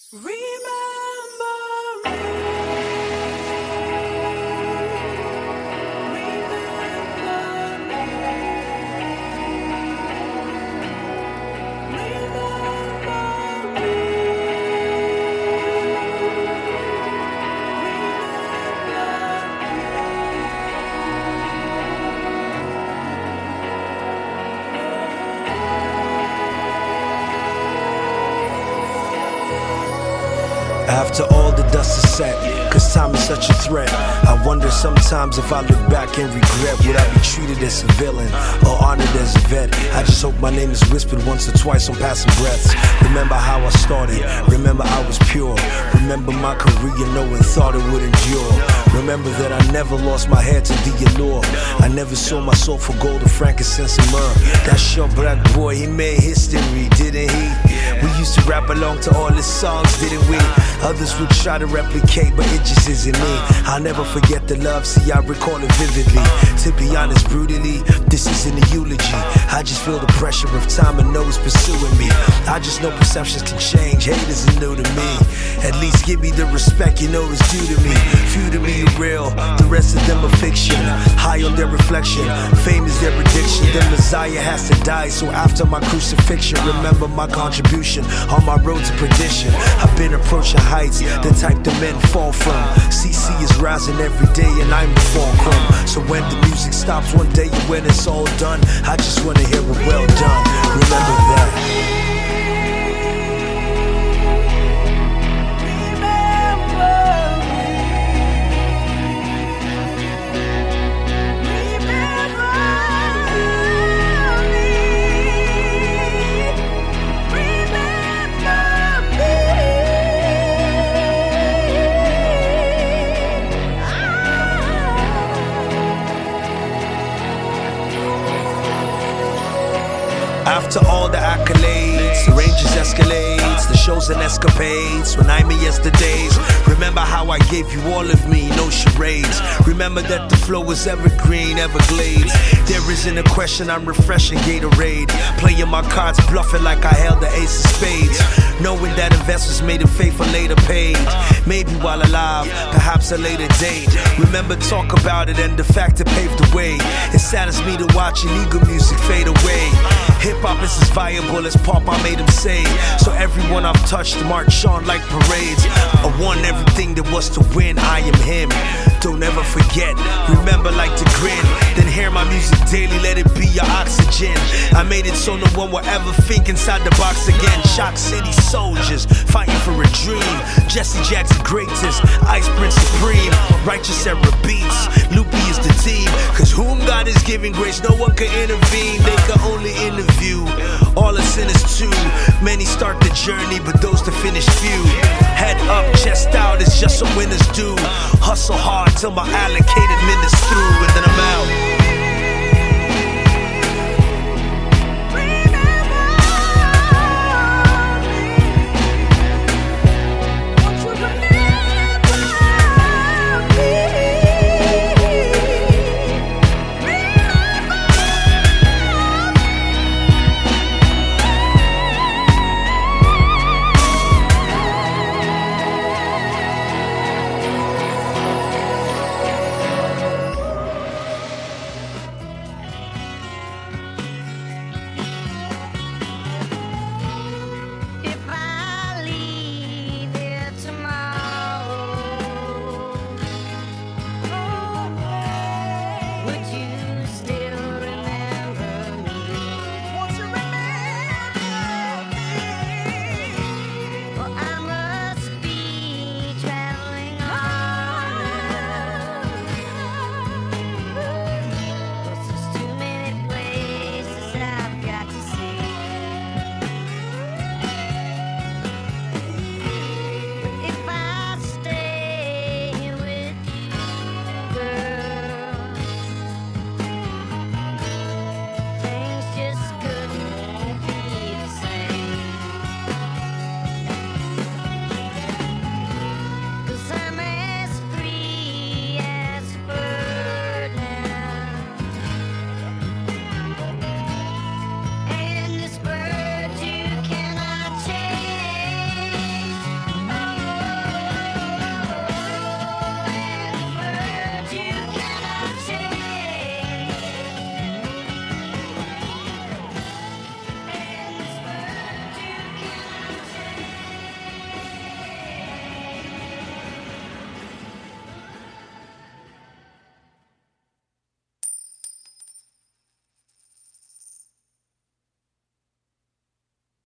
After all the dust is set, cause time is such a threat, I wonder sometimes if I look back and regret, would I be treated as a villain or honored as a vet? I just hope my name is whispered once or twice on passing breaths. Remember how I started, remember I was pure, remember my career no one thought it would endure. Remember that I never lost my head to the allure, I never sold my soul for gold or frankincense and myrrh. That short black boy, he made history, didn't he? We used to rap along to all his songs, didn't we? Others would try to replicate, but it just isn't me. I'll never forget the love, see I recall it vividly. To be honest, brutally, this isn't a eulogy. I just feel the pressure of time and know it's pursuing me. I just know perceptions can change, haters are new to me. At least give me the respect you know is due to me. Few to me are real, the rest of them are fiction. High on their reflection, fame is their prediction. The Messiah has to die, so after my crucifixion, remember my contribution on my road to perdition. I've been approaching heights, the type the men fall from. CC is rising every day and I'm the fulcrum. So when the music stops one day and when it's all done, I just wanna hear a well done. Remember that. After all the accolades, the ranges escalades, the shows and escapades, when I'm in yesterdays, remember how I gave you all of me, no charades. Remember that the flow was evergreen, Everglades. There isn't a question, I'm refreshing Gatorade, playing my cards, bluffing like I held the ace of spades, knowing that investors made in faith for later paid. Maybe while alive, perhaps a later date. Remember talk about it and the fact it paved the way. It saddens me to watch illegal music fade away. Hip-hop is as viable as pop, I made him say. So everyone I've touched march on like parades. I won everything there was to win, I am him. Don't ever forget, remember like to grin. Then hear my music daily, let it be your oxygen. I made it so no one will ever think inside the box again. Shock City soldiers, fighting for a dream. Jesse Jackson greatest, Ice Prince supreme. Righteous Era beats, Loopy is the team. Cause whom God is giving grace, no one can intervene. They can only interview all the sinners too. Many start the journey, but those to finish few. Head up, chest out, it's just what winners do. Hustle hard till my allocated